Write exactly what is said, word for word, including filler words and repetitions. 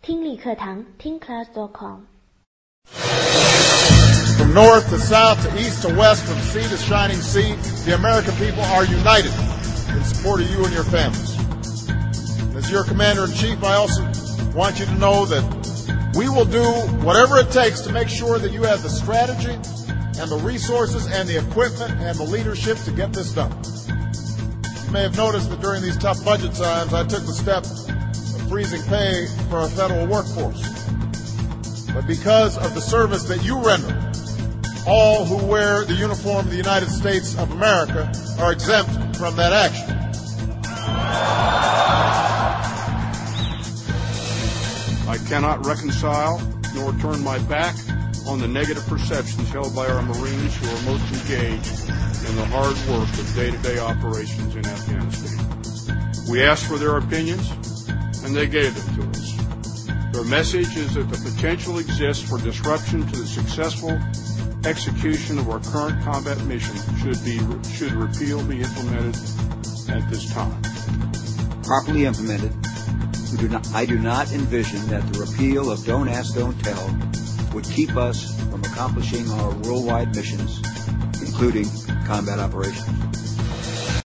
听力课堂听 class dot com。 From north to south to east to west, from sea to shining sea, the American people are united in support of you and your families. As your commander-in-chief, I also want you to know that we will do whatever it takes to make sure that you have the strategy and the resources and the equipment and the leadership to get this done. You may have noticed that during these tough budget times, I took the step of freezing pay for our federal workforce. But because of the service that you render, all who wear the uniform of the United States of America are exempt from that action. I cannot reconcile nor turn my back on the negative perceptions held by our Marines who are most engaged in the hard work of day-to-day operations in Afghanistan. We asked for their opinions, and they gave them to us. Their message is that the potential exists for disruption to the successful execution of our current combat mission should be should repeal be implemented at this time. Properly implemented, we do not, I do not envision that the repeal of Don't Ask, Don't Tell would keep us from accomplishing our worldwide missions, including combat operations.